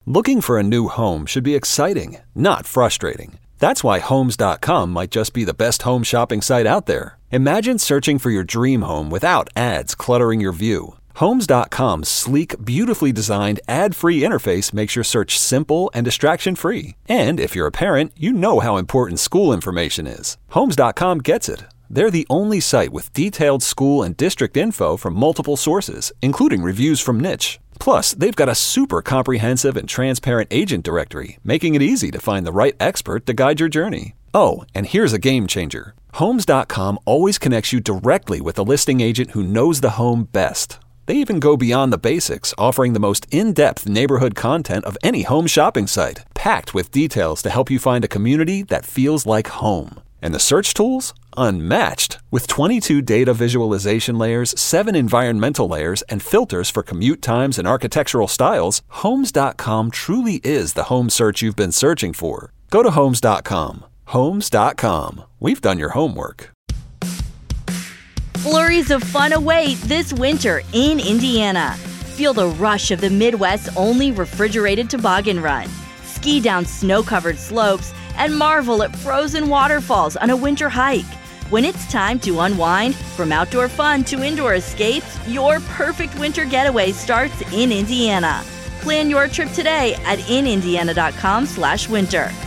Looking for a new home should be exciting, not frustrating. That's why Homes.com might just be the best home shopping site out there. Imagine searching for your dream home without ads cluttering your view. Homes.com's sleek, beautifully designed, ad-free interface makes your search simple and distraction-free. And if you're a parent, you know how important school information is. Homes.com gets it. They're the only site with detailed school and district info from multiple sources, including reviews from Niche. Plus, they've got a super comprehensive and transparent agent directory, making it easy to find the right expert to guide your journey. Oh, and here's a game changer. Homes.com always connects you directly with a listing agent who knows the home best. They even go beyond the basics, offering the most in-depth neighborhood content of any home shopping site, packed with details to help you find a community that feels like home. And the search tools? Unmatched. With 22 data visualization layers, 7 environmental layers, and filters for commute times and architectural styles, Homes.com truly is the home search you've been searching for. Go to Homes.com. Homes.com. We've done your homework. Flurries of fun await this winter in Indiana. Feel the rush of the Midwest's only refrigerated toboggan run. Ski down snow-covered slopes and marvel at frozen waterfalls on a winter hike. When it's time to unwind, from outdoor fun to indoor escapes, your perfect winter getaway starts in Indiana. Plan your trip today at inindiana.com/winter.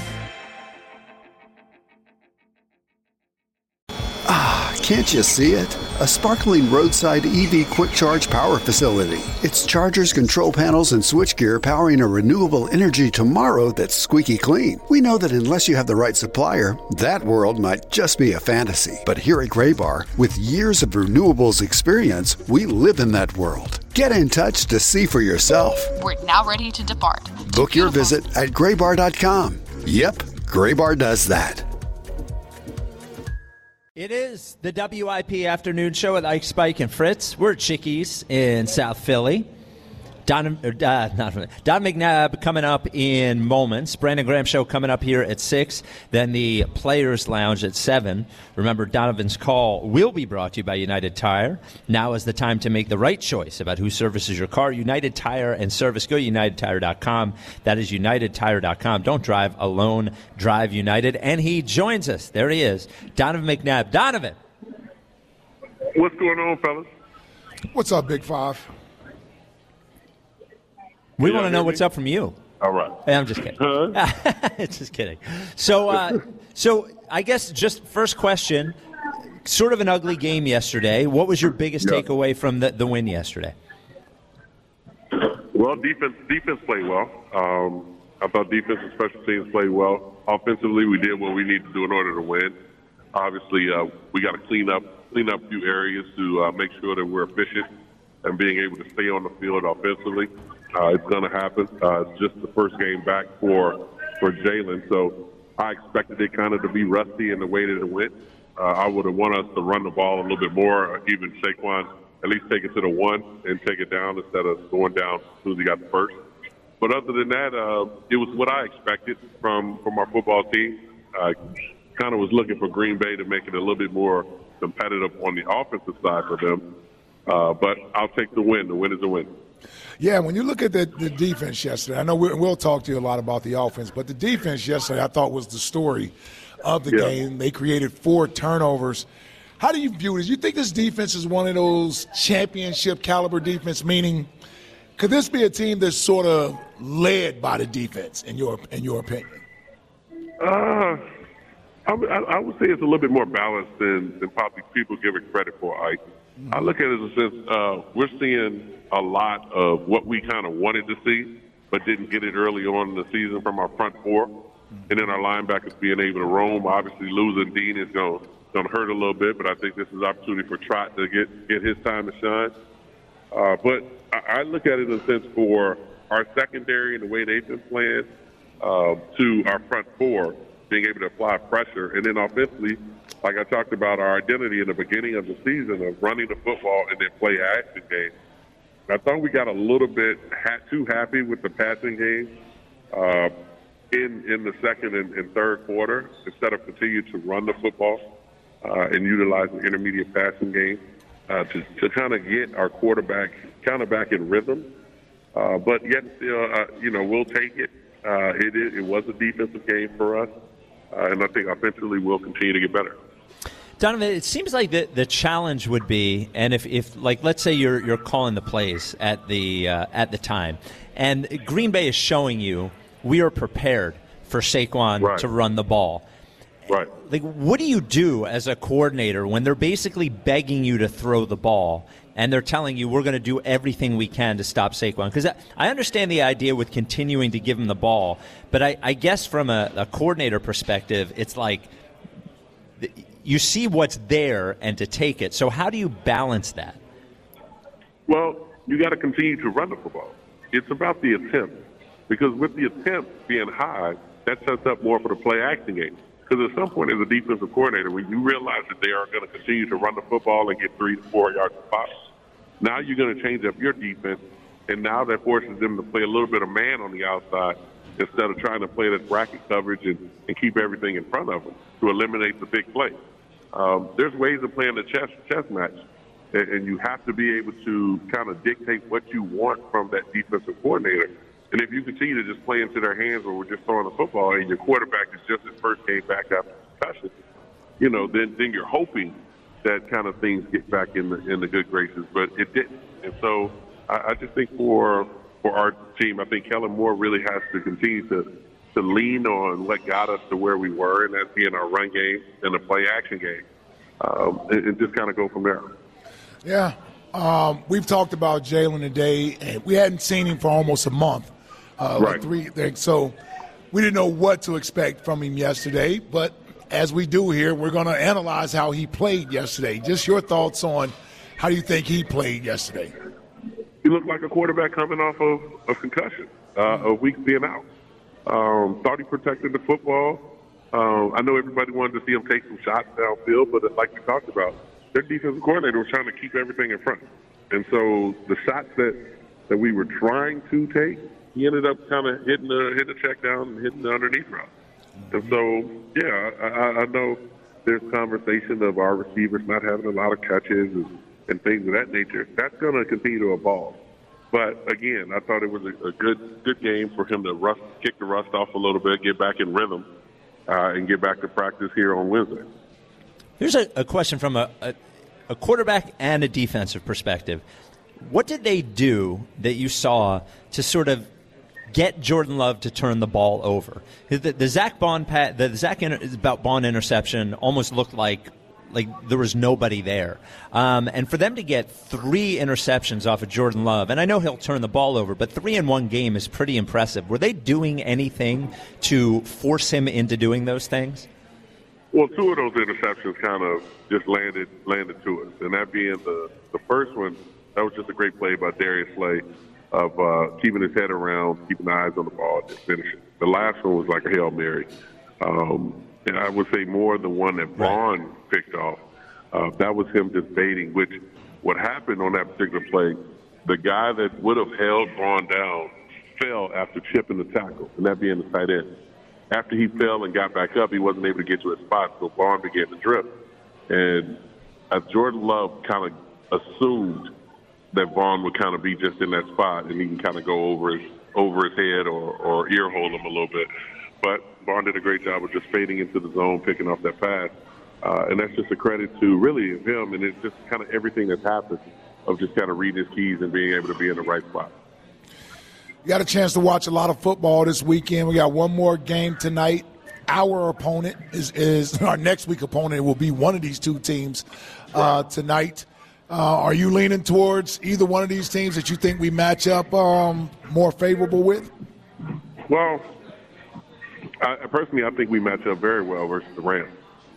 Can't you see it? A sparkling roadside EV quick charge power facility. It's chargers, control panels, and switchgear powering a renewable energy tomorrow that's squeaky clean. We know that unless you have the right supplier, that world might just be a fantasy. But here at Graybar, with years of renewables experience, we live in that world. Get in touch to see for yourself. We're now ready to depart. Book your visit at graybar.com. Yep, Graybar does that. It is the WIP Afternoon Show with Ike, Spike, and Fritz. We're at Chickies in South Philly. Don McNabb coming up in moments. Brandon Graham Show coming up here at 6. Then the Players Lounge at 7. Remember, Donovan's Call will be brought to you by United Tire. Now is the time to make the right choice about who services your car. United Tire and Service. Go to UnitedTire.com. That is UnitedTire.com. Don't drive alone. Drive United. And he joins us. There he is. Donovan McNabb. Donovan. What's going on, fellas? What's up, Big Five? We want to know what's up from you. All right. I'm just kidding. Just kidding. So I guess just first question, sort of an ugly game yesterday. What was your biggest takeaway from the win yesterday? Well, defense played well. I thought defense and special teams played well. Offensively, we did what we needed to do in order to win. Obviously, we got to clean up a few areas to make sure that we're efficient and being able to stay on the field offensively. It's going to happen. It's just the first game back for Jalen, so I expected it kind of to be rusty in the way that it went. I would have wanted us to run the ball a little bit more, even Saquon at least take it to the 1 and take it down instead of going down as soon as he got the first. But other than that, it was what I expected from our football team. I kind of was looking for Green Bay to make it a little bit more competitive on the offensive side for them. But I'll take the win. The win is a win. Yeah, when you look at the defense yesterday, I know we'll talk to you a lot about the offense, but the defense yesterday I thought was the story of the game. They created 4 turnovers. How do you view this? You think this defense is one of those championship caliber defense, meaning could this be a team that's sort of led by the defense in your opinion? I would say it's a little bit more balanced than probably people give it credit for, Ike. I look at it as a sense we're seeing a lot of what we kind of wanted to see but didn't get it early on in the season from our front 4. And then our linebackers being able to roam. Obviously, losing Dean is going to hurt a little bit, but I think this is an opportunity for Trot to get his time to shine. But I look at it in a sense for our secondary and the way they've been playing to our front 4, being able to apply pressure. And then offensively, like I talked about, our identity in the beginning of the season of running the football and then play action game. I thought we got a little bit too happy with the passing game in the second and third quarter instead of continue to run the football and utilize the intermediate passing game to kind of get our quarterback kind of back in rhythm. But yet, we'll take it. It was a defensive game for us, and I think offensively we'll continue to get better. Donovan, it seems like the challenge would be, and if like let's say you're calling the plays at the time, and Green Bay is showing you we are prepared for Saquon to run the ball. Right. Like, what do you do as a coordinator when they're basically begging you to throw the ball and they're telling you we're going to do everything we can to stop Saquon? Because I understand the idea with continuing to give him the ball, but I guess from a coordinator perspective, it's like you see what's there and to take it. So how do you balance that? Well, you got to continue to run the football. It's about the attempt, because with the attempt being high, that sets up more for the play-action game. Because at some point as a defensive coordinator, when you realize that they are going to continue to run the football and get 3 to 4 yards of pop, now you're going to change up your defense, and now that forces them to play a little bit of man on the outside instead of trying to play that bracket coverage and keep everything in front of them to eliminate the big play. There's ways of playing the chess match, and you have to be able to kind of dictate what you want from that defensive coordinator. And if you continue to just play into their hands where we're just throwing the football and your quarterback is just his first game back after concussion, then you're hoping that kind of things get back in the good graces. But it didn't. And so I just think for our team, I think Kellen Moore really has to continue to lean on what got us to where we were, and that's being our run game and the play-action game, and just kind of go from there. Yeah. We've talked about Jalen today, and we hadn't seen him for almost a month. Right. So we didn't know what to expect from him yesterday, but as we do here, we're going to analyze how he played yesterday. Just your thoughts on how you think he played yesterday. He looked like a quarterback coming off of concussion, a week being out. Thought he protected the football. I know everybody wanted to see him take some shots downfield, but like we talked about, their defensive coordinator was trying to keep everything in front. And so the shots that we were trying to take, he ended up kind of hitting the check down and hitting the underneath route. And so, yeah, I know there's conversation of our receivers not having a lot of catches and things of that nature. That's going to continue to evolve. But, again, I thought it was a good game for him to kick the rust off a little bit, get back in rhythm, and get back to practice here on Wednesday. Here's a question from a quarterback and a defensive perspective. What did they do that you saw to sort of get Jordan Love to turn the ball over? The Zach Bond interception almost looked like there was nobody there. And for them to get 3 interceptions off of Jordan Love, and I know he'll turn the ball over, but 3 in one game is pretty impressive. Were they doing anything to force him into doing those things? Well, 2 of those interceptions kind of just landed to us, and that being the first one, that was just a great play by Darius Slay of keeping his head around, keeping the eyes on the ball, and just finishing. The last one was like a Hail Mary. And I would say more the one that Vaughn picked off. That was him just baiting, which what happened on that particular play, the guy that would have held Vaughn down fell after chipping the tackle, and that being the tight end. After he fell and got back up, he wasn't able to get to his spot, so Vaughn began to drift. And Jordan Love kind of assumed that Vaughn would kind of be just in that spot, and he can kind of go over his head or ear hole him a little bit. But Vaughn did a great job of just fading into the zone, picking off that pass. And that's just a credit to really him, and it's just kind of everything that's happened of just kind of reading his keys and being able to be in the right spot. You got a chance to watch a lot of football this weekend. We got one more game tonight. Our opponent is our next week opponent. It will be one of these 2 teams tonight. Are you leaning towards either one of these teams that you think we match up more favorable with? Well, personally, I think we match up very well versus the Rams.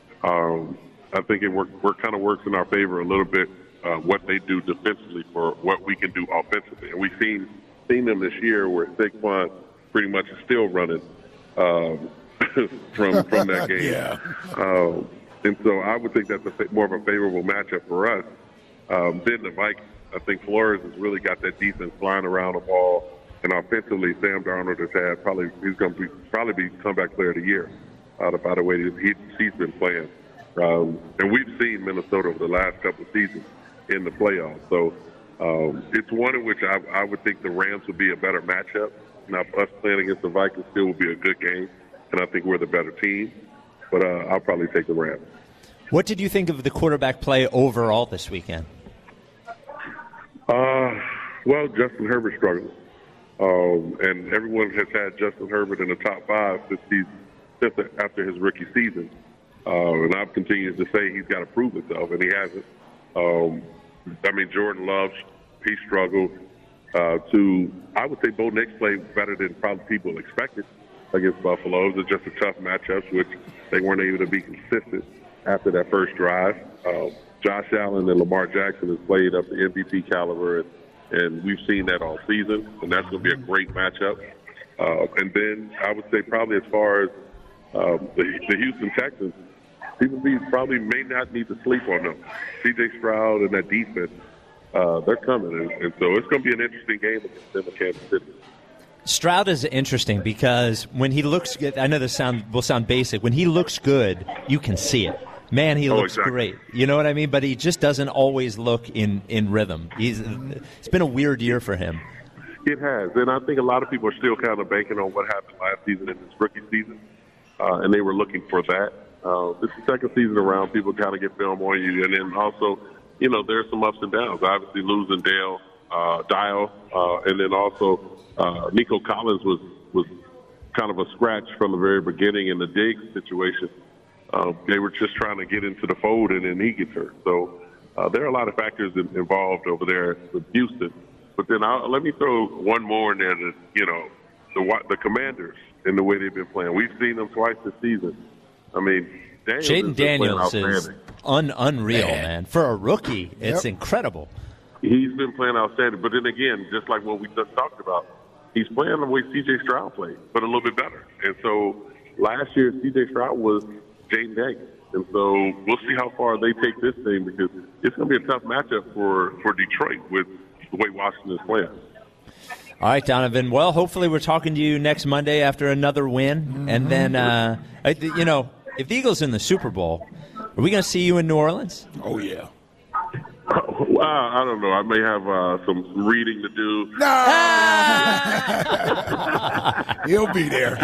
I think it kind of works in our favor a little bit, what they do defensively for what we can do offensively. And we've seen them this year where Saquon pretty much is still running from that game. Yeah. And so I would think that's more of a favorable matchup for us. Then the Vikings, I think Flores has really got that defense flying around the ball. And offensively, Sam Darnold has had he's going to probably be comeback player of the year by the way he's been playing. And we've seen Minnesota over the last couple of seasons in the playoffs. So It's one in which I would think the Rams would be a better matchup. Now, us playing against the Vikings still would be a good game, and I think we're the better team. But I'll probably take the Rams. What did you think of the quarterback play overall this weekend? Well, Justin Herbert struggled. And everyone has had Justin Herbert in the top 5 since after his rookie season. And I've continued to say he's got to prove himself, and he hasn't. Jordan Love, he struggled. I would say Bo Nix played better than probably people expected against Buffalo. It was just a tough matchup, which they weren't able to be consistent after that first drive. Josh Allen and Lamar Jackson has played up to MVP caliber, and we've seen that all season, and that's going to be a great matchup. And then I would say probably as far as the Houston Texans, people probably may not need to sleep on them. C.J. Stroud and that defense, they're coming, and so it's going to be an interesting game against them in Kansas City. Stroud is interesting because when he looks good, I know this will sound basic. When he looks good, you can see it. Man, he looks great. You know what I mean? But he just doesn't always look in rhythm. It's been a weird year for him. It has, and I think a lot of people are still kind of banking on what happened last season and his rookie season, and they were looking for that. This is the second season around. People kind of get film on you, and then also, there's some ups and downs. Obviously, losing Dial, and then also Nico Collins was kind of a scratch from the very beginning in the Diggs situation. They were just trying to get into the fold, and then he gets hurt. So there are a lot of factors involved over there with Houston. But then let me throw one more in there that, the Commanders and the way they've been playing. We've seen them twice this season. I mean, Jaden Daniels is unreal, man. For a rookie, it's incredible. He's been playing outstanding. But then again, just like what we just talked about, he's playing the way C.J. Stroud played, but a little bit better. And so last year, C.J. Stroud was Jaden Daniels. And so we'll see how far they take this thing, because it's going to be a tough matchup for Detroit with the way Washington is playing. All right, Donovan. Well, hopefully we're talking to you next Monday after another win. Mm-hmm. And then, if the Eagles in the Super Bowl, are we going to see you in New Orleans? Oh, yeah. I don't know. I may have some reading to do. No! He'll be there.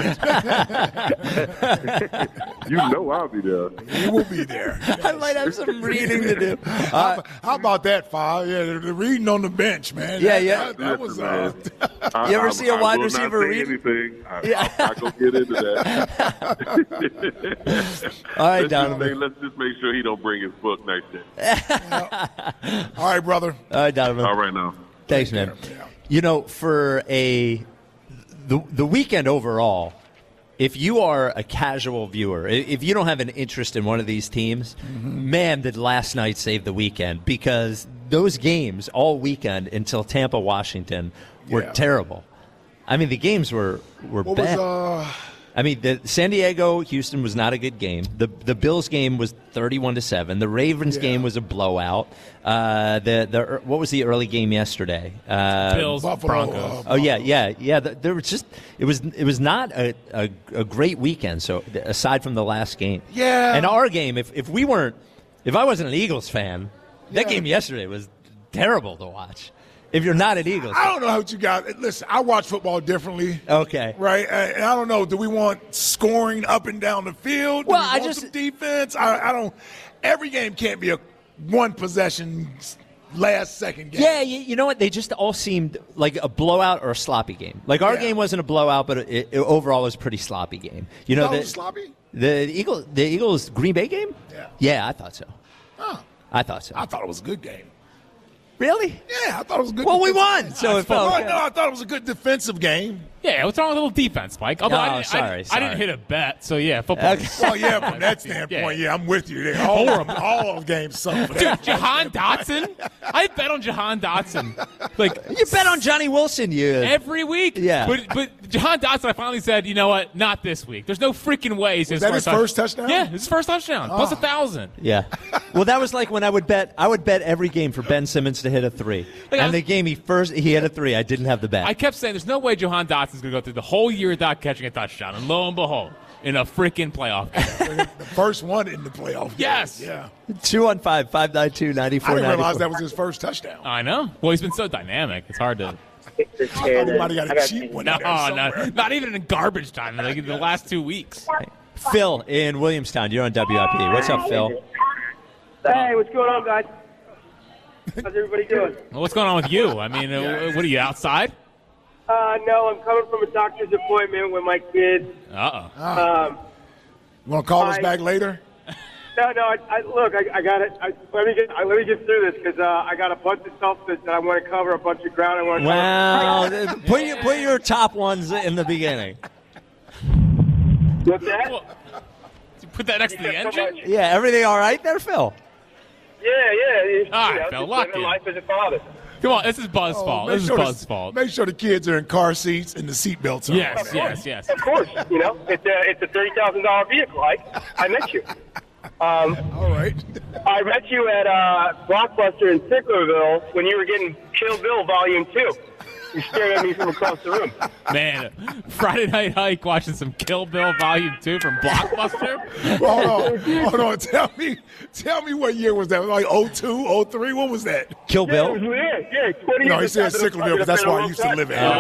I'll be there. He will be there. I might have some reading to do. How about that, Fa? Yeah, the reading on the bench, man. Yeah. That was. You ever see a wide receiver read? Anything. I'll not go get into that. All right, Donovan. Let's just make sure he don't bring his book next day. All right, brother. All right, Donovan. All right, now. Thanks, man. For the weekend overall, if you are a casual viewer, if you don't have an interest in one of these teams, man, did last night save the weekend, because those games all weekend until Tampa, Washington were terrible. I mean, the games were bad. The San Diego Houston was not a good game. The Bills game was 31-7. The Ravens game was a blowout. What was the early game yesterday? Bills Broncos. There was just it was not a great weekend. So aside from the last game, and our game, if I wasn't an Eagles fan, that game yesterday was terrible to watch. If you're not an Eagles fan. I don't know how you got. Listen, I watch football differently. Okay. Right? And I don't know. Do we want scoring up and down the field? Do we want some defense? I don't. Every game can't be a one-possession, last-second game. Yeah, you know what? They just all seemed like a blowout or a sloppy game. Like, our game wasn't a blowout, but it overall was a pretty sloppy game. It was sloppy? The Eagles Green Bay game? Yeah, I thought so. Oh. I thought so. I thought it was a good game. Really? Yeah, I thought it was a good. Well, we won, so it felt good. No, I thought it was a good defensive game. Yeah, what's wrong with a little defense, Mike? Although I didn't hit a bet, so yeah, football. Okay. Well, yeah, from that standpoint, I'm with you there. All those games suck. Dude, Jahan Dotson? I bet on Jahan Dotson. Like, you bet on Johnny Wilson, every week. Yeah. But Jahan Dotson, I finally said, you know what? Not this week. There's no freaking way. Was that his first touchdown? Yeah, his first touchdown. Plus 1,000. Yeah. Well, that was like when I would bet every game for Ben Simmons to hit a 3. And the game he hit a 3, I didn't have the bet. I kept saying there's no way Jahan Dotson's going to go through the whole year without catching a touchdown. And lo and behold, in a freaking playoff game. The first one in the playoff game. Yes. Yeah. 215-592-9494. I didn't realize that was his first touchdown. I know. Well, he's been so dynamic. It's hard to. I thought he might have got a cheap one. No, not even in garbage time. Like in the last 2 weeks. Phil in Williamstown, you're on WIP. What's up, Phil? Hey, what's going on, guys? How's everybody doing? Well, what's going on with you? I mean, what are you, outside? No, I'm coming from a doctor's appointment with my kids. Uh-oh. You want to call us back later? No. Look, I got it. Let me get through this because I got a bunch of stuff that I want to cover, a bunch of ground I want to cover. Well, put your top ones in the beginning. What's that? Well, put that next to the engine? Yeah, everything all right there, Phil? Yeah. All right, Phil, lock in. Life as a father. Come on, this is Buzz's fault. This is Buzz's fault. Make sure the kids are in car seats and the seatbelts on. Yes. Of course. It's a $30,000 vehicle. I met you. All right. I met you at Blockbuster in Sicklerville when you were getting Kill Bill Volume 2. You stared at me from across the room. Man, Friday Night Hike watching some Kill Bill Volume 2 from Blockbuster? Hold on. Tell me what year was that? Like 02, 03? What was that? Kill Bill? Yeah, 20 No, he years said Sicklerville because that's where I used to live at.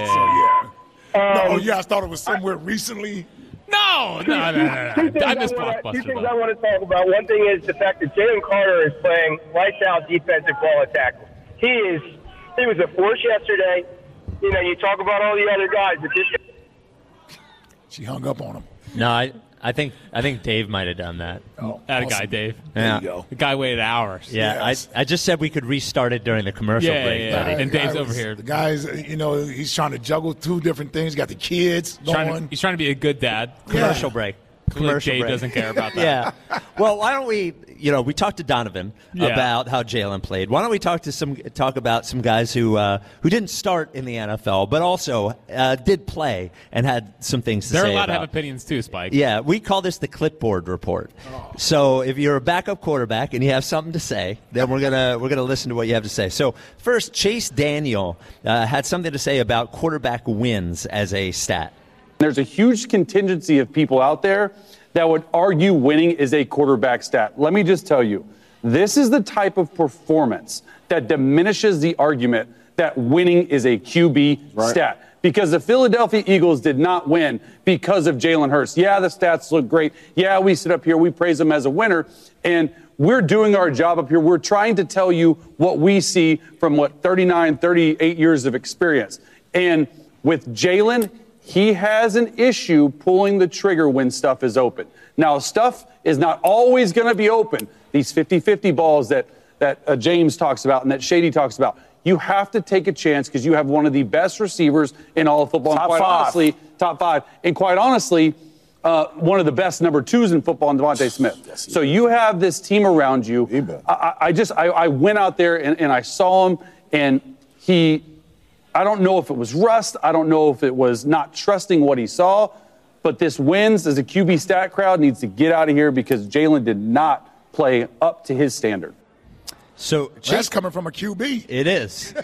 I thought it was somewhere recently. No. I miss Blockbuster. Two things I want to talk about. One thing is the fact that Jalen Carter is playing lights-out defensive ball attack. He was a force yesterday. You talk about all the other guys. But she hung up on him. No, I think Dave might have done that. Oh, that awesome. Guy, Dave. There you go. The guy waited hours. Yeah, yes. I just said we could restart it during the commercial break. Yeah. And Dave's over here. The guy's, he's trying to juggle two different things. Got the kids going. He's trying to be a good dad. Commercial break. Dave doesn't care about that. Yeah. Well, why don't we? We talked to Donovan about how Jalen played. Why don't we talk about some guys who didn't start in the NFL, but also did play and had some things to say. They're allowed to have opinions too, Spike. Yeah, we call this the clipboard report. Oh. So if you're a backup quarterback and you have something to say, then we're gonna listen to what you have to say. So first, Chase Daniel had something to say about quarterback wins as a stat. There's a huge contingency of people out there that would argue winning is a quarterback stat. Let me just tell you, this is the type of performance that diminishes the argument that winning is a QB stat. Because the Philadelphia Eagles did not win because of Jalen Hurts. Yeah, the stats look great. Yeah, we sit up here, we praise him as a winner, and we're doing our job up here. We're trying to tell you what we see from 38 years of experience. And with Jalen, he has an issue pulling the trigger when stuff is open. Now, stuff is not always going to be open. These 50-50 balls that James talks about and that Shady talks about. You have to take a chance because you have one of the best receivers in all of football. Top five. And quite honestly, one of the best number twos in football in Devontae Smith. Yes, so you have this team around you. I went out there and I saw him, and I don't know if it was rust. I don't know if it was not trusting what he saw. But this wins as a QB stat crowd needs to get out of here because Jalen did not play up to his standard. So that's coming from a QB. It is.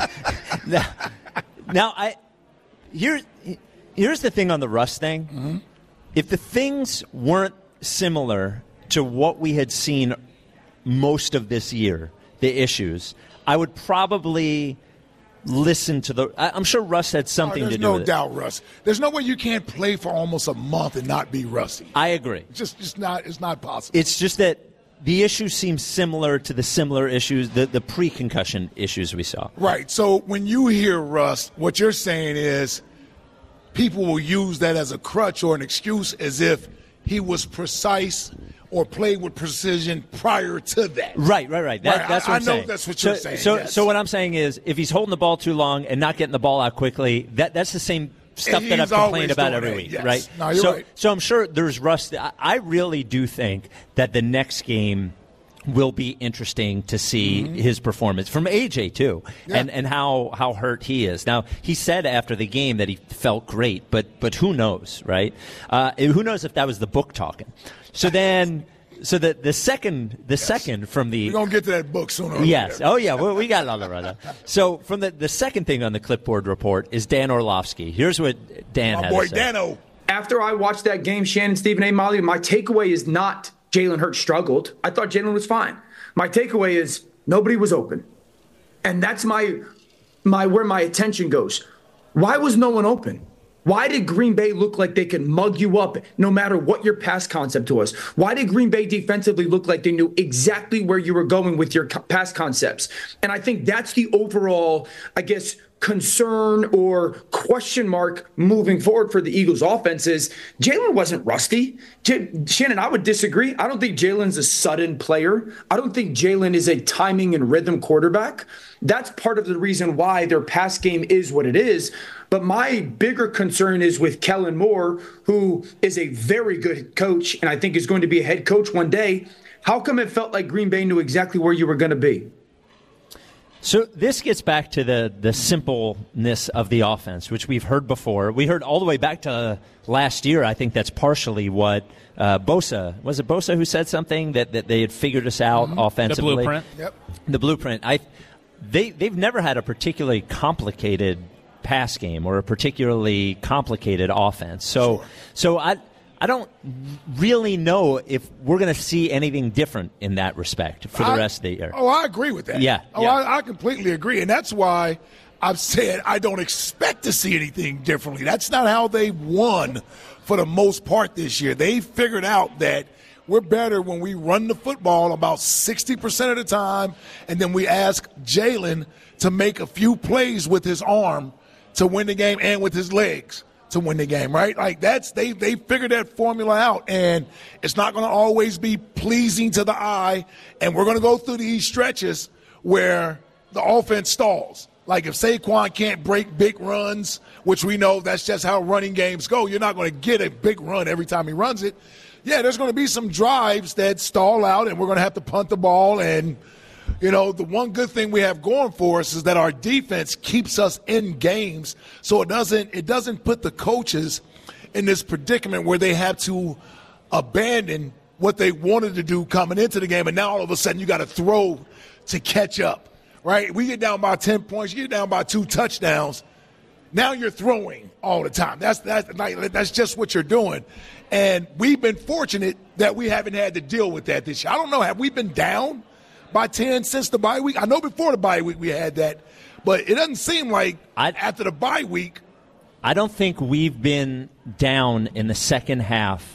Here's the thing on the rust thing. Mm-hmm. If the things weren't similar to what we had seen most of this year, the issues, I would probably listen to I'm sure Russ had something to do with it. There's no doubt, Russ. There's no way you can't play for almost a month and not be rusty. I agree. It's not possible. It's just that the issues seem similar to the similar issues, the pre-concussion issues we saw. Right. So when you hear Russ, what you're saying is people will use that as a crutch or an excuse as if he was precise or played with precision prior to that. Right. That's what I'm saying. I know that's what you're saying. So what I'm saying is if he's holding the ball too long and not getting the ball out quickly, that's the same stuff that I've complained about every week, yes. right? No, you're right. So I'm sure there's rust. I really do think that the next game will be interesting to see his performance from AJ too, and how hurt he is. Now he said after the game that he felt great, but who knows, right? Who knows if that was the book talking? So then, the second from the we're gonna get to that book sooner. Yes. Oh yeah, we got it on the run. So from the second thing on the clipboard report is Dan Orlovsky. Here's what Dan had to say. My boy Dano. after I watched that game, Shannon, Stephen A. Molly, my takeaway is not Jalen Hurts struggled. I thought Jalen was fine. My takeaway is nobody was open. And that's my where my attention goes. Why was no one open? Why did Green Bay look like they could mug you up no matter what your pass concept was? Why did Green Bay defensively look like they knew exactly where you were going with your pass concepts? And I think that's the overall, I guess, concern or question mark moving forward for the Eagles offense is Jalen wasn't rusty. Shannon, I would disagree. I don't think Jalen's a sudden player. I don't think Jalen is a timing and rhythm quarterback. That's part of the reason why their pass game is what it is. But my bigger concern is with Kellen Moore, who is a very good coach and I think is going to be a head coach one day. How come it felt like Green Bay knew exactly where you were going to be? So this gets back to the simpleness of the offense, which we've heard before. We heard all the way back to last year. I think that's partially what Bosa, was it Bosa who said something that they had figured us out offensively? The blueprint. Yep. The blueprint. They've never had a particularly complicated pass game or a particularly complicated offense. So I don't really know if we're going to see anything different in that respect for the rest of the year. Oh, I agree with that. Yeah. I completely agree. And that's why I've said I don't expect to see anything differently. That's not how they won for the most part this year. They figured out that we're better when we run the football about 60% of the time, and then we ask Jalen to make a few plays with his arm to win the game and with his legs to win the game, right? Like they figured that formula out, and it's not going to always be pleasing to the eye, and we're going to go through these stretches where the offense stalls. Like if Saquon can't break big runs, which we know that's just how running games go, you're not going to get a big run every time he runs it. Yeah, there's going to be some drives that stall out, and we're going to have to punt the ball. And, you know, the one good thing we have going for us is that our defense keeps us in games, so it doesn't put the coaches in this predicament where they have to abandon what they wanted to do coming into the game, and now all of a sudden you got to throw to catch up, right? We get down by 10 points, you get down by 2 touchdowns. Now you're throwing all the time. That's just what you're doing. And we've been fortunate that we haven't had to deal with that this year. I don't know, have we been down by 10 since the bye week? I know before the bye week we had that, but it doesn't seem like after the bye week. I don't think we've been down in the second half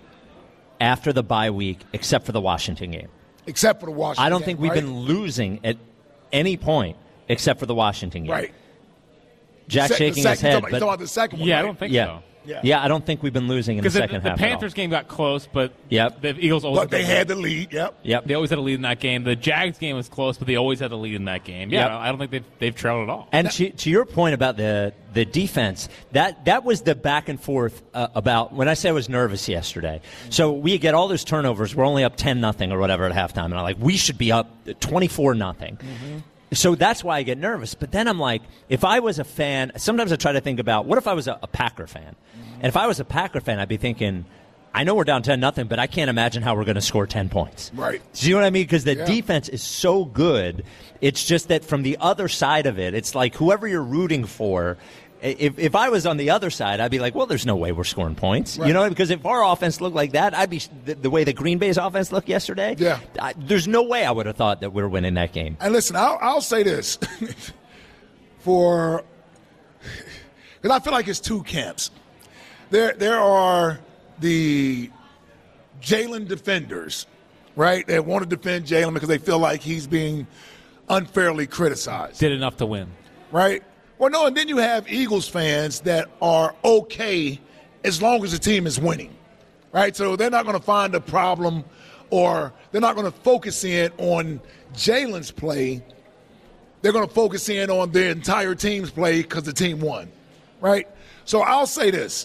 after the bye week except for the Washington game. Except for the Washington game, I don't think we've been losing at any point except for the Washington game. Right. Jack shaking his head. You're talking about the second one, yeah, right? I don't think so. Yeah, I don't think we've been losing in the second half. The Panthers game got close, but the Eagles always. But they had the lead. Yep. They always had a lead in that game. The Jags game was close, but they always had the lead in that game. Yeah, I don't think they've trailed at all. And to your point about the defense, that was the back and forth about when I said I was nervous yesterday. So we get all those turnovers. We're only up 10-0 or whatever at halftime, and I'm like, we should be up 24-0. So that's why I get nervous. But then I'm like, if I was a fan, sometimes I try to think about, what if I was a Packer fan? And if I was a Packer fan, I'd be thinking, I know we're down 10-0, but I can't imagine how we're going to score 10 points. Right. Do you know what I mean? Because the defense is so good. It's just that from the other side of it, it's like whoever you're rooting for, if I was on the other side, I'd be like, well, there's no way we're scoring points. Right. You know, because if our offense looked like that, I'd be the way the Green Bay's offense looked yesterday. Yeah. There's no way I would have thought that we were winning that game. And listen, I'll say this. Because I feel like it's two camps. There are the Jalen defenders, right? That want to defend Jalen because they feel like he's being unfairly criticized. Did enough to win. Right? Well, no, and then you have Eagles fans that are okay as long as the team is winning, right? So they're not going to find a problem, or they're not going to focus in on Jalen's play. They're going to focus in on the entire team's play because the team won, right? So I'll say this.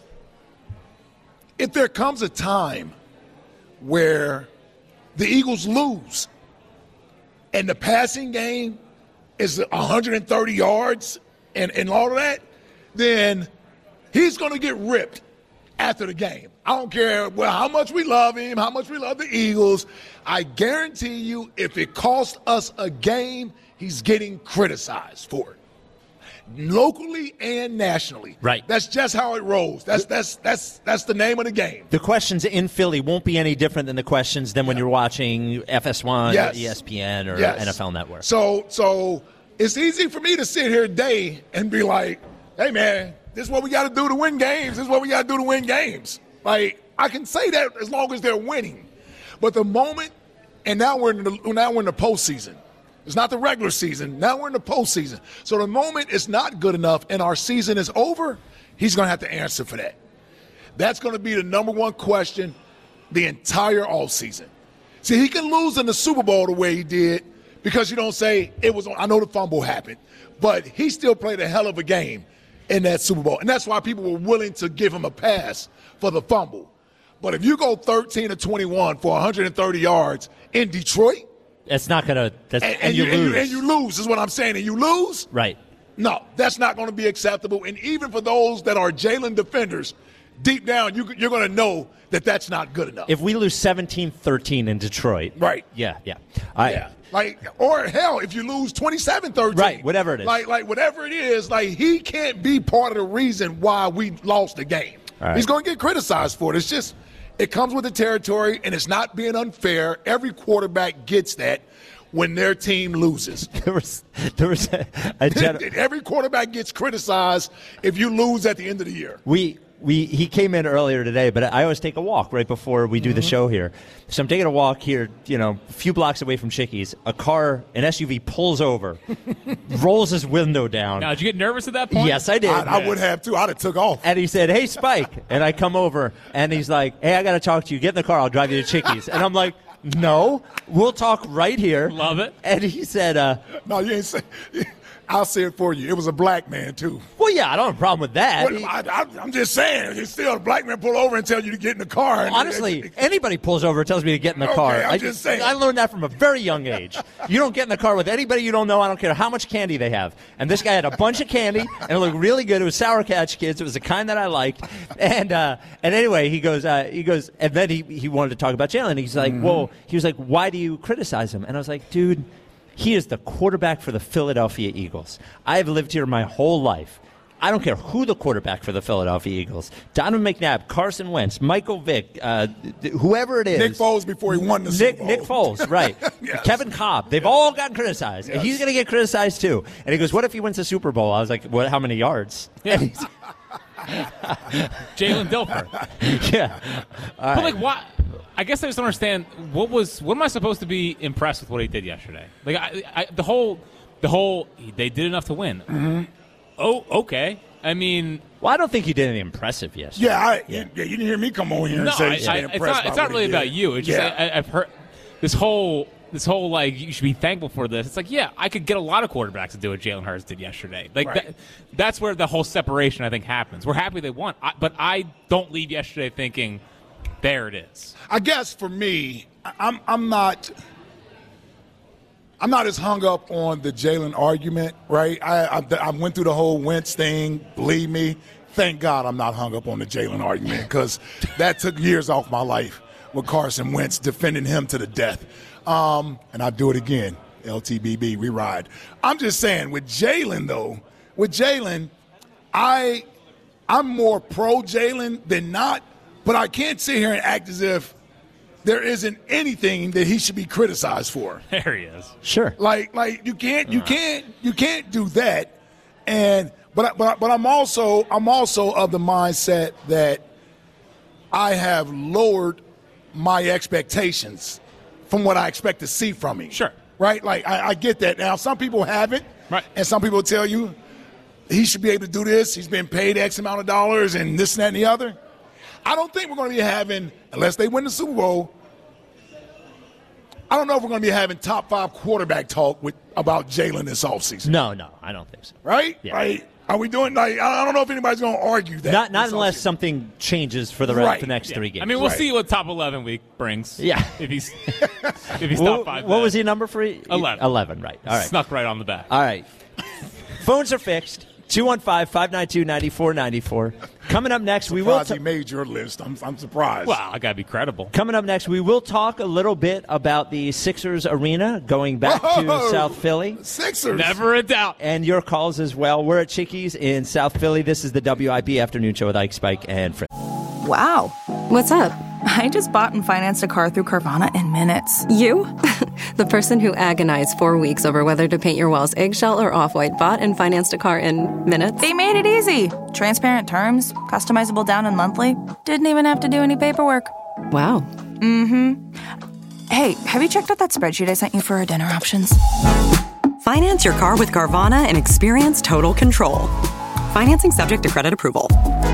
If there comes a time where the Eagles lose and the passing game is 130 yards and all of that, then he's going to get ripped after the game. I don't care how much we love him, how much we love the Eagles. I guarantee you if it costs us a game, he's getting criticized for it. locally and nationally. Right. That's just how it rolls. That's the name of the game. The questions in Philly won't be any different than the questions than when you're watching FS1 Yes. or ESPN or Yes. NFL Network. So it's easy for me to sit here today and be like, hey, man, this is what we got to do to win games. This is what we got to do to win games. Like, I can say that as long as they're winning. But the moment, and now we're in the postseason. It's not the regular season. Now we're in the postseason. So the moment it's not good enough and our season is over, he's going to have to answer for that. That's going to be the number one question the entire offseason. See, he can lose in the Super Bowl the way he did because you don't say it was. I know the fumble happened, but he still played a hell of a game in that Super Bowl. And that's why people were willing to give him a pass for the fumble. But if you go 13-21 for 130 yards in Detroit, it's not going to – and you lose. And you lose is what I'm saying. And you lose? Right. No, that's not going to be acceptable. And even for those that are Jalen defenders, deep down, you're going to know that that's not good enough. If we lose 17-13 in Detroit. Right. Yeah. Yeah. Like, or hell, if you lose 27-13. Right, whatever it is. Like whatever it is, like he can't be part of the reason why we lost the game. Right. He's going to get criticized for it. It's just, it comes with the territory, and it's not being unfair. Every quarterback gets that when their team loses. There was Every quarterback gets criticized if you lose at the end of the year. He came in earlier today, but I always take a walk right before we do the show here. So I'm taking a walk here, a few blocks away from Chickies. An SUV pulls over, rolls his window down. Now, did you get nervous at that point? Yes, I did. I would have too. I'd have took off. And he said, "Hey, Spike." And I come over, and he's like, "Hey, I got to talk to you. Get in the car. I'll drive you to Chickies." And I'm like, "No, we'll talk right here." Love it. And he said, "No, you ain't say." I'll say it for you. It was a black man, too. Well, yeah, I don't have a problem with that. I'm just saying, it's still a black man pull over and tell you to get in the car. Honestly, anybody pulls over and tells me to get in the car. I'm just saying. I learned that from a very young age. You don't get in the car with anybody you don't know. I don't care how much candy they have. And this guy had a bunch of candy, and it looked really good. It was Sour Patch Kids. It was the kind that I liked. And anyway, he goes, and then he wanted to talk about Jalen. He's like, whoa. He was like, why do you criticize him? And I was like, dude, he is the quarterback for the Philadelphia Eagles. I've lived here my whole life. I don't care who the quarterback for the Philadelphia Eagles. Donovan McNabb, Carson Wentz, Michael Vick, whoever it is. Nick Foles before he won the Super Bowl. Nick Foles, right. Yes. Kevin Cobb. They've all gotten criticized. Yes. And he's going to get criticized too. And he goes, what if he wins the Super Bowl? I was like, what? How many yards? Yeah. Jalen Dilfer. Yeah. All But right. why? I guess I just don't understand what am I supposed to be impressed with what he did yesterday? Like the whole they did enough to win. Mm-hmm. Oh, okay. I mean, well, I don't think you did anything impressive yesterday. You didn't hear me come on here and no, say it's not really about you. It's just I've heard this whole like you should be thankful for this. It's like, yeah, I could get a lot of quarterbacks to do what Jalen Hurts did yesterday. Like right. That's where the whole separation I think happens. We're happy they won, but I don't leave yesterday thinking there it is. I guess for me, I'm not as hung up on the Jalen argument, right? I went through the whole Wentz thing. Believe me, thank God I'm not hung up on the Jalen argument because that took years off my life with Carson Wentz defending him to the death. And I'll do it again. LTBB, we ride. I'm just saying, with Jalen, though, I'm more pro Jalen than not, but I can't sit here and act as if there isn't anything that he should be criticized for. There he is. Sure. Like you can't do that. And but I'm also of the mindset that I have lowered my expectations from what I expect to see from him. Sure. Right? Like I get that. Now some people haven't. Right. And some people tell you he should be able to do this. He's been paid X amount of dollars and this and that and the other. I don't think we're going to be having, unless they win the Super Bowl, I don't know if we're going to be having top 5 quarterback talk about Jalen this offseason. No, I don't think so. Right? Yeah. Right? Are we doing, like, I don't know if anybody's going to argue that. Not unless something changes for the next 3 games. I mean, we'll see what top 11 week brings. Yeah. If he's top 5. What was the number for 11. 11, right. All right. Snuck right on the back. All right. Phones are fixed. 215-592-9494. Coming up next, we will. He made your list. I'm surprised. Well, I gotta be credible. Coming up next, we will talk a little bit about the Sixers arena going back to South Philly. Sixers, never in doubt. And your calls as well. We're at Chickies in South Philly. This is the WIP Afternoon Show with Ike, Spike, and Fritz. Wow. What's up? I just bought and financed a car through Carvana in minutes. You? The person who agonized 4 weeks over whether to paint your walls eggshell or off-white bought and financed a car in minutes? They made it easy. Transparent terms, customizable down and monthly. Didn't even have to do any paperwork. Wow. Mm-hmm. Hey, have you checked out that spreadsheet I sent you for our dinner options? Finance your car with Carvana and experience total control. Financing subject to credit approval.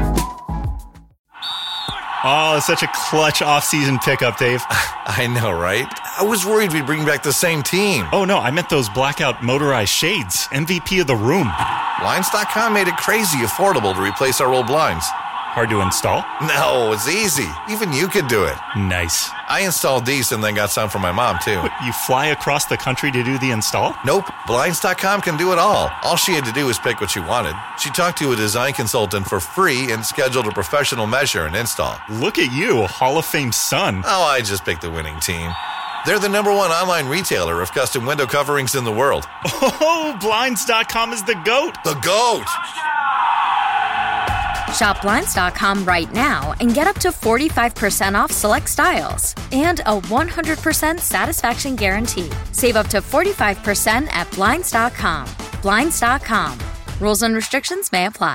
Oh, it's such a clutch off-season pickup, Dave. I know, right? I was worried we'd bring back the same team. Oh, no, I meant those blackout motorized shades. MVP of the room. Blinds.com made it crazy affordable to replace our old blinds. Hard to install? No, it's easy. Even you could do it. Nice. I installed these and then got some for my mom, too. What, you fly across the country to do the install? Nope. Blinds.com can do it all. All she had to do was pick what she wanted. She talked to a design consultant for free and scheduled a professional measure and install. Look at you, Hall of Fame son. Oh, I just picked the winning team. They're the #1 online retailer of custom window coverings in the world. Oh, Blinds.com is the GOAT. The GOAT! Shop Blinds.com right now and get up to 45% off select styles and a 100% satisfaction guarantee. Save up to 45% at Blinds.com. Blinds.com. Rules and restrictions may apply.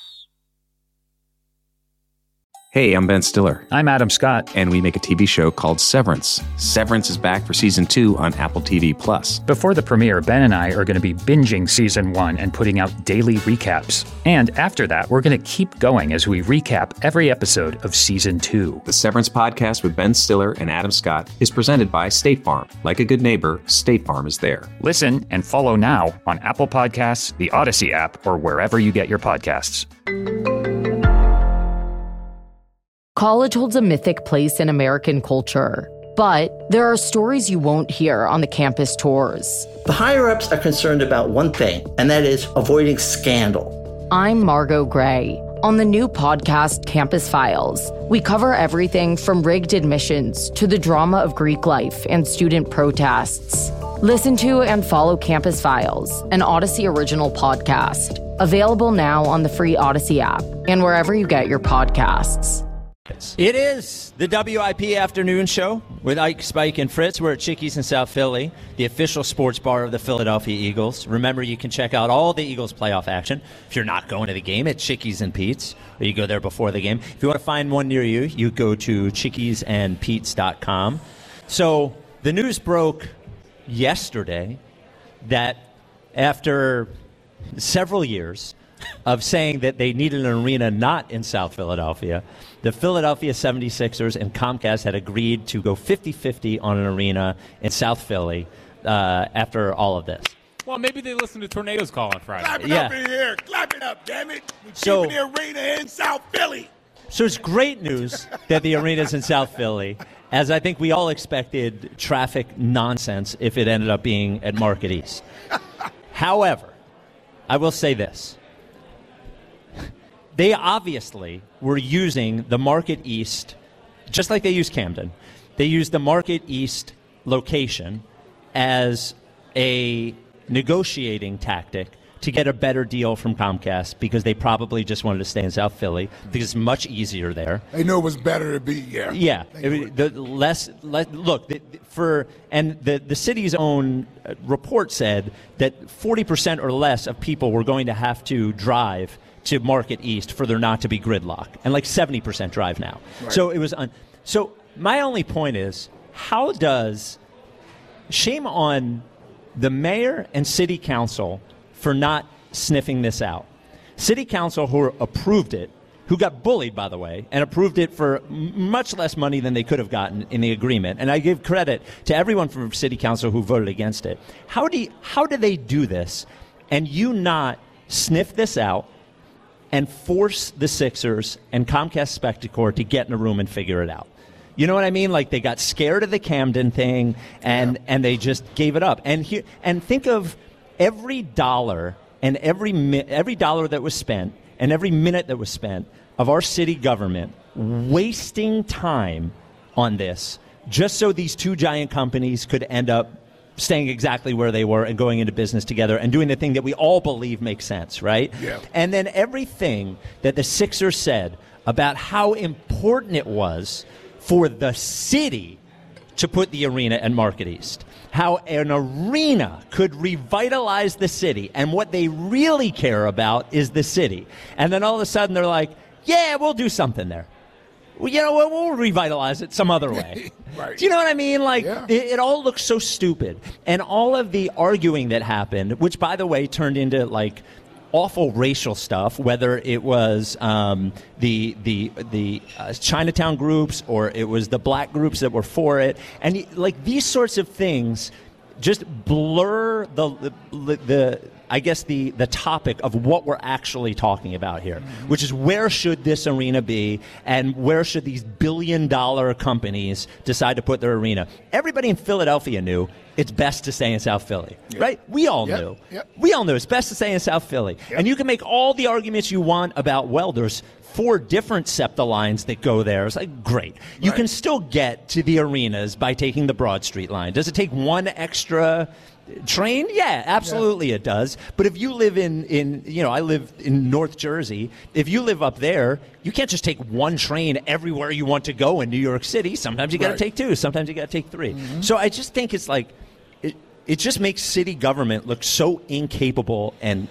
Hey, I'm Ben Stiller. I'm Adam Scott. And we make a TV show called Severance. Severance is back for Season 2 on Apple TV+. Before the premiere, Ben and I are going to be binging Season 1 and putting out daily recaps. And after that, we're going to keep going as we recap every episode of Season 2. The Severance podcast with Ben Stiller and Adam Scott is presented by State Farm. Like a good neighbor, State Farm is there. Listen and follow now on Apple Podcasts, the Odyssey app, or wherever you get your podcasts. College holds a mythic place in American culture, but there are stories you won't hear on the campus tours. The higher-ups are concerned about one thing, and that is avoiding scandal. I'm Margot Gray. On the new podcast, Campus Files, we cover everything from rigged admissions to the drama of Greek life and student protests. Listen to and follow Campus Files, an Odyssey original podcast. Available now on the free Odyssey app and wherever you get your podcasts. It is the WIP Afternoon Show with Ike, Spike, and Fritz. We're at Chickies in South Philly, the official sports bar of the Philadelphia Eagles. Remember, you can check out all the Eagles playoff action if you're not going to the game at Chickies and Pete's, or you go there before the game. If you want to find one near you, you go to chickiesandpete's.com. So the news broke yesterday that after several years of saying that they needed an arena not in South Philadelphia, the Philadelphia 76ers and Comcast had agreed to go 50-50 on an arena in South Philly after all of this. Well, maybe they listened to Tornado's call on Friday. Clap it up in here. Clap it up, damn it. We're keeping the arena in South Philly. So it's great news that the arena's in South Philly, as I think we all expected traffic nonsense if it ended up being at Market East. However, I will say this. They obviously were using the Market East, just like they used Camden. They used the Market East location as a negotiating tactic to get a better deal from Comcast because they probably just wanted to stay in South Philly because it's much easier there. They knew it was better to be here. Yeah. The city's own report said that 40% or less of people were going to have to drive to Market East for there not to be gridlock, and like 70% drive now. Right. So it was. So my only point is, how does shame on the mayor and city council for not sniffing this out? City council who approved it, who got bullied, by the way, and approved it for much less money than they could have gotten in the agreement. And I give credit to everyone from city council who voted against it. How do they do this and you not sniff this out and force the Sixers and Comcast Spectacor to get in a room and figure it out? You know what I mean? Like they got scared of the Camden thing and they just gave it up. And think of every dollar and every dollar that was spent and every minute that was spent of our city government wasting time on this just so these two giant companies could end up staying exactly where they were and going into business together and doing the thing that we all believe makes sense, right? Yeah. And then everything that the Sixers said about how important it was for the city to put the arena at Market East, how an arena could revitalize the city, and what they really care about is the city. And then all of a sudden they're like, yeah, we'll do something there. Well, we'll revitalize it some other way. Right. Do you know what I mean? Like, it all looks so stupid. And all of the arguing that happened, which, by the way, turned into, like, awful racial stuff, whether it was the Chinatown groups or it was the black groups that were for it. And, like, these sorts of things just blur the I guess the topic of what we're actually talking about here, which is where should this arena be and where should these billion-dollar companies decide to put their arena. Everybody in Philadelphia knew it's best to stay in South Philly, right? We all knew. We all knew it's best to stay in South Philly. And you can make all the arguments you want about, well, there's 4 different SEPTA lines that go there. It's like, great. You can still get to the arenas by taking the Broad Street line. Does it take one extra train? Yeah, absolutely it does. But if you live in I live in North Jersey. If you live up there, you can't just take one train everywhere you want to go in New York City. Sometimes you got to take 2. Sometimes you got to take 3. So I just think it's like, it just makes city government look so incapable and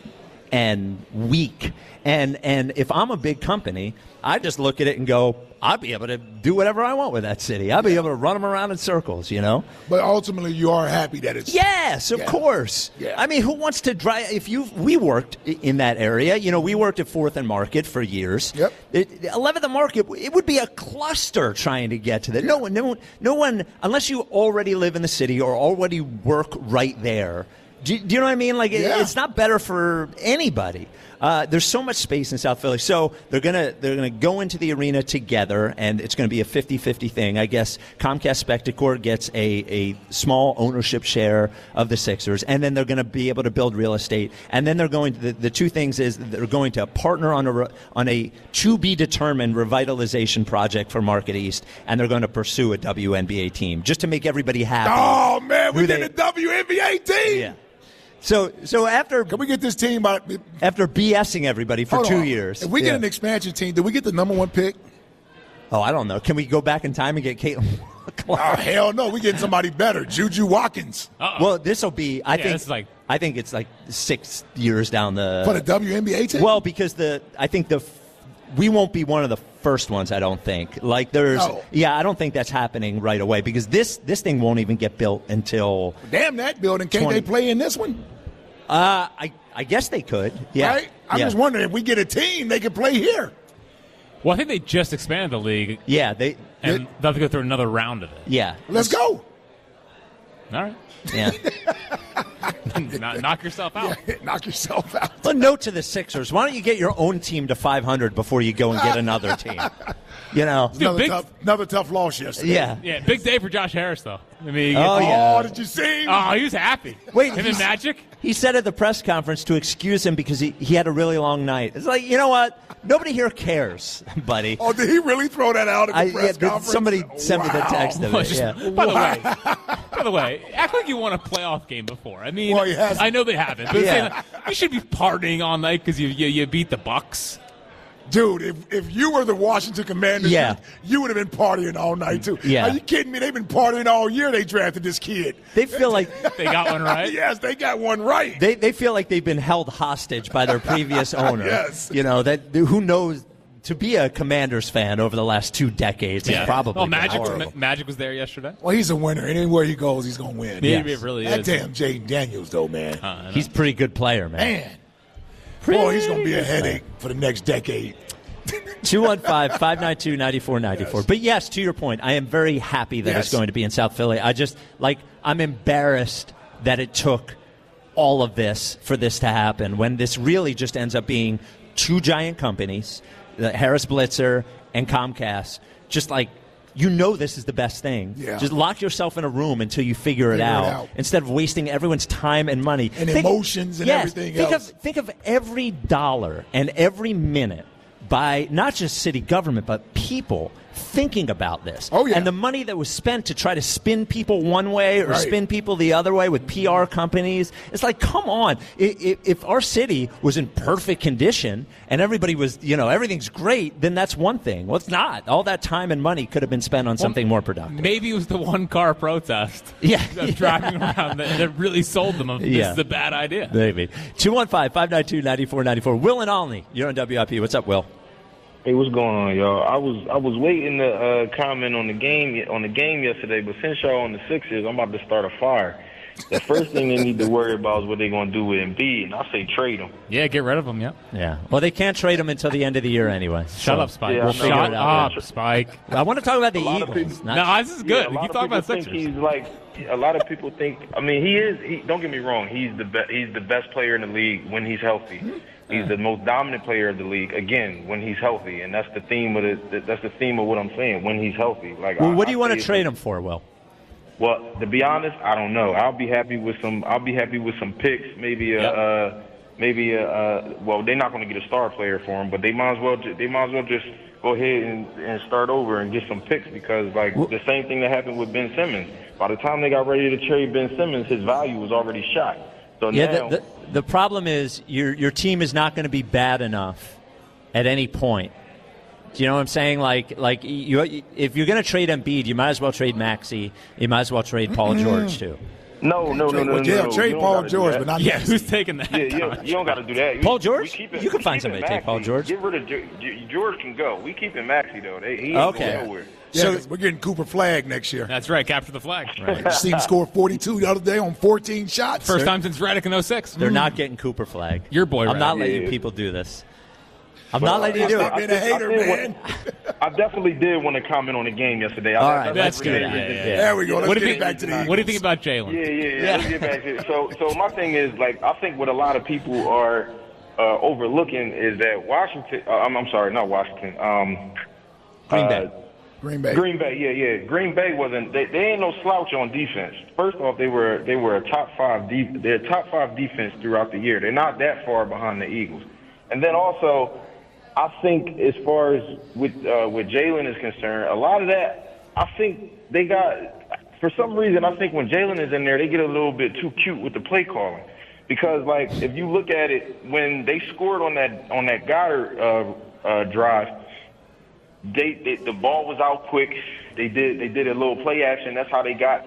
weak. And if I'm a big company, I just look at it and go, I'll be able to do whatever I want with that city. I'll be able to run them around in circles, you know? But ultimately, you are happy that it's... Yes, of course. Yeah. I mean, who wants to drive... We worked in that area. You know, we worked at 4th and Market for years. Yep. 11th and Market, it would be a cluster trying to get to that. No one, unless you already live in the city or already work right there. Do you know what I mean? Like, it's not better for anybody. There's so much space in South Philly. So they're gonna go into the arena together, and it's going to be a 50-50 thing. I guess Comcast Spectacor gets a small ownership share of the Sixers, and then they're going to be able to build real estate. And then they're going to the two things is they're going to partner on a to-be-determined revitalization project for Market East, and they're going to pursue a WNBA team just to make everybody happy. Oh man, we get a WNBA team. Yeah. So after... Can we get this team after BSing everybody for 2 years. If we get an expansion team, do we get the number 1 pick? Oh, I don't know. Can we go back in time and get Caitlin Clark? Oh, hell no. We're getting somebody better. Juju Watkins. Well, this will be, I think it's like 6 years down the... For the WNBA team? Well, because we won't be one of the first ones, I don't think. Like I don't think that's happening right away because this thing won't even get built until... Damn that building. Can't they play in this one? I guess they could. Yeah. Right? I'm just wondering if we get a team, they could play here. Well, I think they just expanded the league. Yeah, they'll have to go through another round of it. Yeah. Let's go. All right. Yeah. Knock yourself out. Yeah, knock yourself out. A note to the Sixers. Why don't you get your own team to 500 before you go and get another team? You know. Another tough loss yesterday. Yeah, big day for Josh Harris, though. I mean, did you see him? Oh, he was happy. Wait, him and Magic? He said at the press conference to excuse him because he had a really long night. It's like, you know what? Nobody here cares, buddy. Oh, did he really throw that out at the press conference? Somebody sent me the text of it. By the way, act like you won a playoff game before. I mean, I know they haven't, but you should be partying all night because you beat the Bucks. Dude, if you were the Washington Commanders, you would have been partying all night, too. Yeah. Are you kidding me? They've been partying all year. They drafted this kid. They feel like... They got one right? Yes, they got one right. They feel like they've been held hostage by their previous owner. Yes. You know, who knows... To be a Commanders fan over the last 2 decades is probably Magic was there yesterday. Well, he's a winner. Anywhere he goes, he's going to win. It really is. That damn Jaden Daniels, though, man. He's a pretty good player, man. Boy, he's going to be a headache for the next decade. 215-592-9494. But yes, to your point, I am very happy that it's going to be in South Philly. I'm embarrassed that it took all of this for this to happen when this really just ends up being 2 giant companies, the Harris Blitzer and Comcast, just like you know this is the best thing. Yeah. Just lock yourself in a room until you figure it out instead of wasting everyone's time and money. And emotions and everything else. Think of every dollar and every minute by not just city government, but people thinking about this. Oh, yeah. And the money that was spent to try to spin people one way or spin people the other way with PR companies. It's like, come on. If our city was in perfect condition and everybody was, everything's great, then that's one thing. Well, it's not. All that time and money could have been spent on something more productive. Maybe it was the one-car protest of driving around that really sold them this is a bad idea. Maybe. 215-592-9494. Will and Olney, you're on WIP. What's up, Will? Hey, what's going on, y'all? I was waiting to comment on the game yesterday, but since y'all on the Sixers, I'm about to start a fire. The first thing they need to worry about is what they're going to do with Embiid, and I say trade him. Yeah, get rid of him. Yeah. Well, they can't trade him until the end of the year anyway. Shut up, Spike. We'll figure it out. Shut up, Spike. I want to talk about the Eagles. No, this is good. We keep talking about Sixers. A lot of people think. I mean, he don't get me wrong. He's the best player in the league when he's healthy. He's the most dominant player of the league, again, when he's healthy, and that's the theme of what I'm saying. When he's healthy, what do you want to trade him for, Will? Well, to be honest, I don't know. I'll be happy with some picks. Maybe well, they're not going to get a star player for him, but they might as well just go ahead and start over and get some picks because the same thing that happened with Ben Simmons. By the time they got ready to trade Ben Simmons, his value was already shot. So now, the problem is your team is not going to be bad enough at any point. Do you know what I'm saying? If you're going to trade Embiid, you might as well trade Maxey. You might as well trade Paul George too. No. Trade Paul George, but not Maxey. Who's taking that? You don't got to do that. Paul George? You can find somebody to take Paul George. Get rid of George can go. We keeping Maxey though. He ain't going nowhere. Yeah, so we're getting Cooper Flag next year. That's right. Capture the flag. Right. Seen him score 42 the other day on 14 shots. First time since Redick in 06. They're not getting Cooper Flag. Your boy. I'm not letting people do do it. Being a hater, man. I definitely did want to comment on the game yesterday. All right, that's good. There we go. Let's get back to the Eagles. What do you think about Jalen? Yeah. Let's get back to it. So my thing is, I think what a lot of people are overlooking is that Washington. I'm sorry, not Washington. Green Bay. Yeah. Green Bay wasn't. They ain't no slouch on defense. First off, they were a top 5 They're a top 5 defense throughout the year. They're not that far behind the Eagles. And then also, I think as far as with Jalen is concerned, a lot of that I think they got. For some reason, I think when Jalen is in there, they get a little bit too cute with the play calling. Because if you look at it, when they scored on that Goddard drive. The ball was out quick. They did a little play action. That's how they got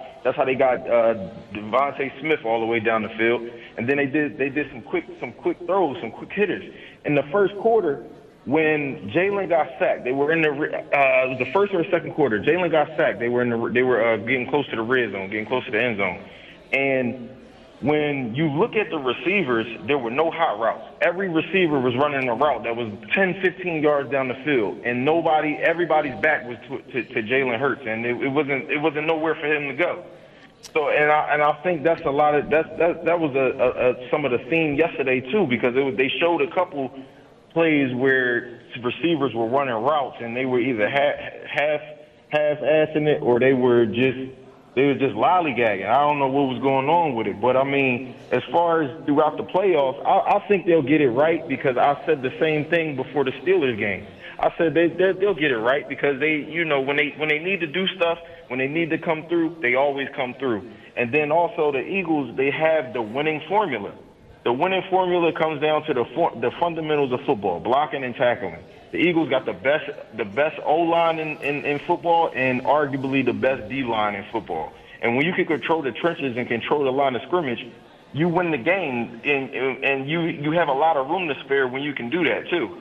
Devontae Smith all the way down the field. And then they did some quick throws, some quick hitters. In the first quarter, when Jalen got sacked, they were in it was the first or second quarter. Jalen got sacked. They were getting close to the red zone, getting close to the end zone. And when you look at the receivers, there were no hot routes. Every receiver was running a route that was 10, 15 yards down the field, and everybody's back was to Jalen Hurts, and it wasn't nowhere for him to go. So, and I think that's a lot of that was some of the theme yesterday too, because they showed a couple plays where receivers were running routes, and they were either half-assing it or they were just lollygagging. I don't know what was going on with it. But, I mean, as far as throughout the playoffs, I think they'll get it right because I said the same thing before the Steelers game. I said they'll get it right because they, when they need to do stuff, when they need to come through, they always come through. And then also the Eagles, they have the winning formula. The winning formula comes down to the fundamentals of football, blocking and tackling. The Eagles got the best O-line in football and arguably the best D-line in football. And when you can control the trenches and control the line of scrimmage, you win the game, and you have a lot of room to spare when you can do that too.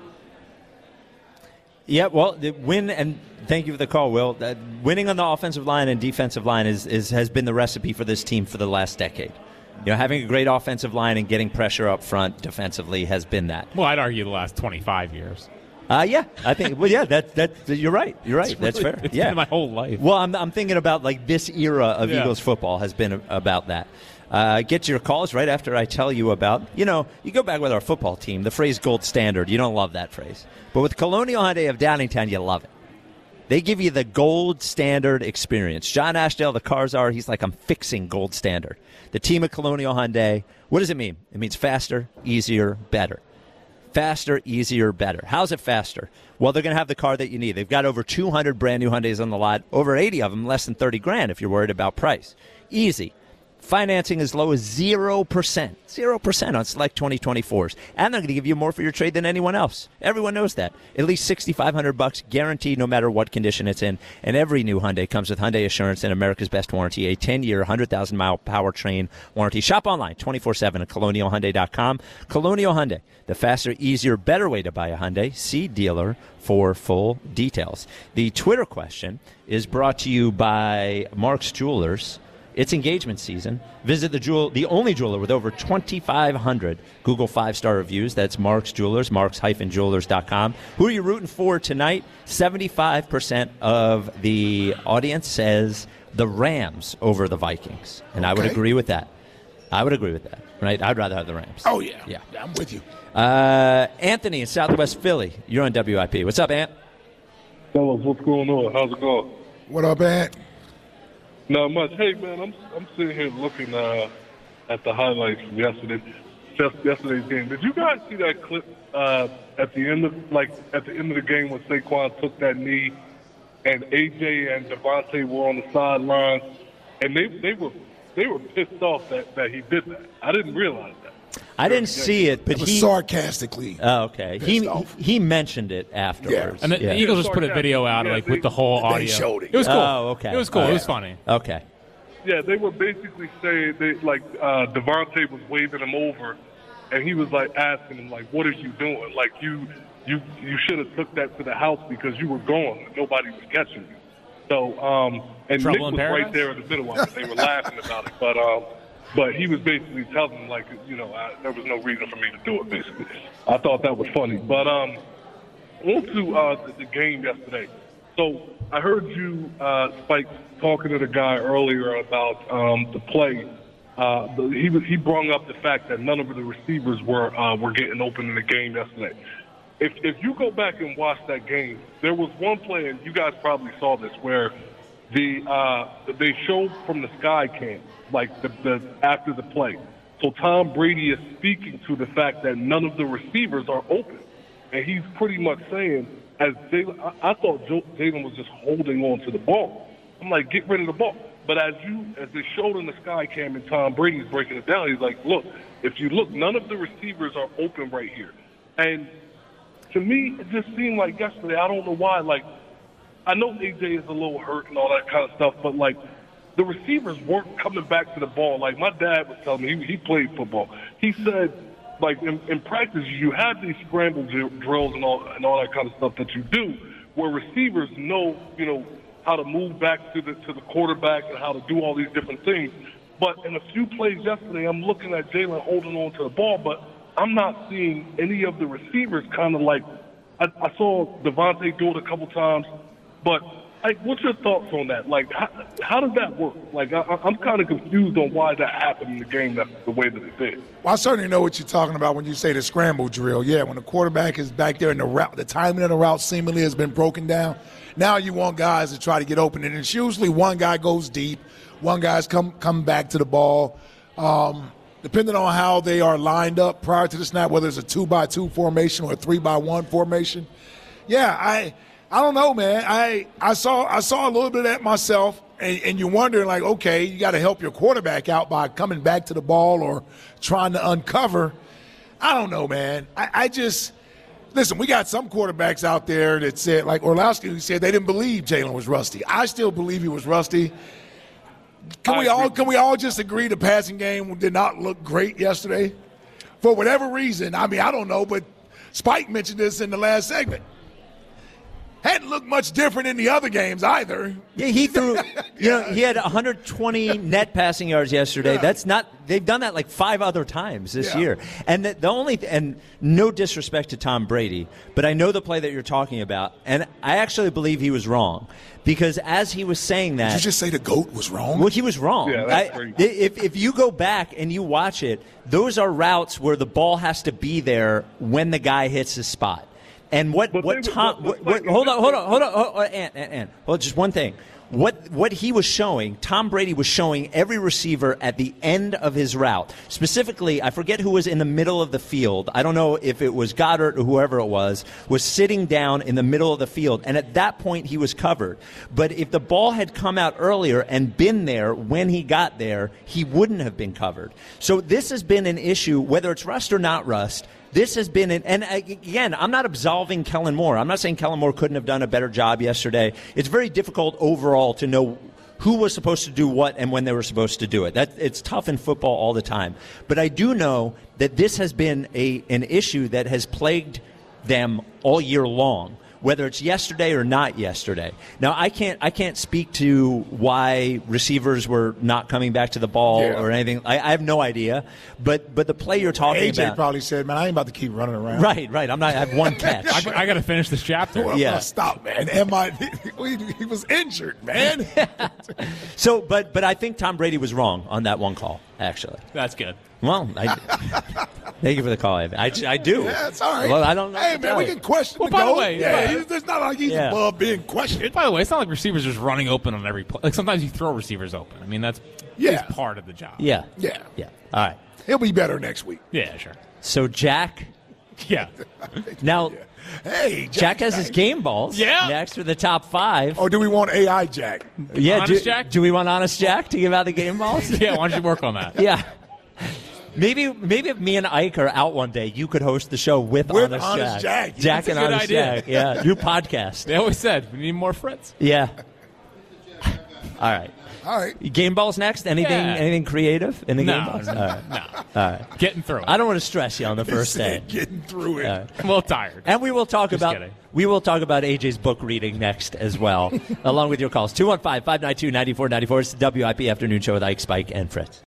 Yeah, well, the win, and thank you for the call, Will. Winning on the offensive line and defensive line has been the recipe for this team for the last decade. Having a great offensive line and getting pressure up front defensively has been that. Well, I'd argue the last 25 years. Yeah, I think. Well, yeah, you're right. You're right. That's fair. It's been my whole life. Well, I'm thinking about this era of Eagles football has been about that. Get your calls right after I tell you about. You go back with our football team. The phrase "gold standard." You don't love that phrase, but with Colonial Hyundai of Downingtown, you love it. They give you the gold standard experience. John Ashdale, the cars are, he's like, I'm fixing gold standard. The team at Colonial Hyundai, what does it mean? It means faster, easier, better. Faster, easier, better. How's it faster? Well, they're going to have the car that you need. They've got over 200 brand new Hyundais on the lot, over 80 of them less than $30,000 if you're worried about price. Easy. Financing as low as 0%. 0% on select 2024s. And they're going to give you more for your trade than anyone else. Everyone knows that. At least $6,500 guaranteed no matter what condition it's in. And every new Hyundai comes with Hyundai Assurance and America's Best Warranty, a 10-year, 100,000-mile powertrain warranty. Shop online 24/7 at colonialhyundai.com. Colonial Hyundai, the faster, easier, better way to buy a Hyundai. See dealer for full details. The Twitter question is brought to you by Mark's Jewelers. It's engagement season. Visit the only jeweler with over 2,500 Google 5-star reviews. That's Mark's Jewelers, marks-jewelers.com. Who are you rooting for tonight? 75% of the audience says the Rams over the Vikings. And I would agree with that. Right? I'd rather have the Rams. Oh, yeah. Yeah, I'm with you. Anthony in Southwest Philly. You're on WIP. What's up, Ant? Fellas, what's going on? How's it going? What up, Ant? Not much. Hey, man, I'm sitting here looking at the highlights from yesterday's game. Did you guys see that clip at the end of the game when Saquon took that knee, and AJ and Devontae were on the sidelines, and they were pissed off that he did that. I didn't realize that. I didn't see it, but it was sarcastically. Oh, okay. He mentioned it afterwards. Yeah. And the Eagles just put a video out with the whole audio. They showed it. It was cool. Oh, okay. It was cool. It was funny. Okay. Yeah, they were basically saying Devontae was waving him over, and he was like asking him like, "What are you doing? Like you should have took that to the house because you were gone and nobody was catching you." So and Nick was right there in the middle of it. They were laughing about it, but he was basically telling them, like, there was no reason for me to do it, basically. I thought that was funny. But on to the game yesterday. So I heard you, Spike, talking to the guy earlier about the play. He brought up the fact that none of the receivers were getting open in the game yesterday. If you go back and watch that game, there was one play, and you guys probably saw this, where they showed from the sky cam, like the after the play. So Tom Brady is speaking to the fact that none of the receivers are open, and he's pretty much saying, as Jalen, I thought Jalen was just holding on to the ball. I'm like, get rid of the ball. But as they showed in the sky cam and Tom Brady's breaking it down, he's like, look, if you look, none of the receivers are open right here. And to me, it just seemed like yesterday, I don't know why, like, I know AJ is a little hurt and all that kind of stuff, but, like, the receivers weren't coming back to the ball. Like, my dad was telling me, he played football. He said, like, in practice, you have these scramble drills and all that kind of stuff that you do where receivers know, how to move back to the quarterback and how to do all these different things. But in a few plays yesterday, I'm looking at Jalen holding on to the ball, but I'm not seeing any of the receivers kind of like I saw Devontae do it a couple times, but what's your thoughts on that? Like, how does that work? Like, I'm kind of confused on why that happened in the game the way that it did. Well, I certainly know what you're talking about when you say the scramble drill. Yeah, when the quarterback is back there and the timing of the route seemingly has been broken down. Now you want guys to try to get open, and it's usually one guy goes deep, one guy's come back to the ball. Depending on how they are lined up prior to the snap, whether it's a 2-by-2 formation or a 3-by-1 formation. Yeah, I don't know, man. I saw a little bit of that myself, and you're wondering, like, okay, you got to help your quarterback out by coming back to the ball or trying to uncover. I don't know, man. I just listen. We got some quarterbacks out there that said, like Orlowski, who said they didn't believe Jalen was rusty. I still believe he was rusty. Can we all just agree the passing game did not look great yesterday? For whatever reason, I mean, I don't know, but Spike mentioned this in the last segment. Hadn't looked much different in the other games either. Yeah, he threw. He had 120 net passing yards yesterday. Yeah. That's not. They've done that like 5 other times this year. And and no disrespect to Tom Brady, but I know the play that you're talking about, and I actually believe he was wrong because as he was saying that, did you just say the GOAT was wrong? Well, he was wrong. Yeah, that's crazy. If you go back and you watch it, those are routes where the ball has to be there when the guy hits his spot. And what Tom? Hold on, Ant. Hold just one thing. What he was showing, Tom Brady was showing every receiver at the end of his route. Specifically, I forget who was in the middle of the field. I don't know if it was Goddard or whoever it was sitting down in the middle of the field. And at that point, he was covered. But if the ball had come out earlier and been there when he got there, he wouldn't have been covered. So this has been an issue, whether it's rust or not rust. This has been, and again, I'm not absolving Kellen Moore. I'm not saying Kellen Moore couldn't have done a better job yesterday. It's very difficult overall to know who was supposed to do what and when they were supposed to do it. It's tough in football all the time. But I do know that this has been an issue that has plagued them all year long, whether it's yesterday or not yesterday. Now, I can't speak to why receivers were not coming back to the ball or anything. I have no idea. But the play you're talking about. AJ probably said, man, I ain't about to keep running around. Right. I have one catch. I got to finish this chapter. Well, stop, man. He was injured, man. But I think Tom Brady was wrong on that one call, actually. That's good. Well, thank you for the call. I do. Yeah, it's all right. Well, I don't know. Hey, man, we can question the by the goal. way, there's not like he's above being questioned. By the way, it's not like receivers just running open on every play. Like sometimes you throw receivers open. I mean, that's part of the job. Yeah. All right. He'll be better next week. Yeah, sure. So Jack. Yeah. Now. Hey, Jack has his game balls. Yeah. Next for the top 5. Or do we want AI Jack? Yeah. Honest Jack? Do we want Honest Jack to give out the game balls? Yeah. Why don't you work on that? Yeah. Maybe if me and Ike are out one day, you could host the show with Honest Jack. Jack and Honest Jack. Yeah, new podcast. They always said we need more Fritz. Yeah. All right. Game balls next. Anything creative in the game balls? No. All right. Getting through it. I don't want to stress you on the first day. Getting through it. I'm a little tired. And we will talk about kidding. AJ's book reading next as well, along with your calls. 215-592-9494. It's the WIP Afternoon Show with Ike, Spike, and Fritz.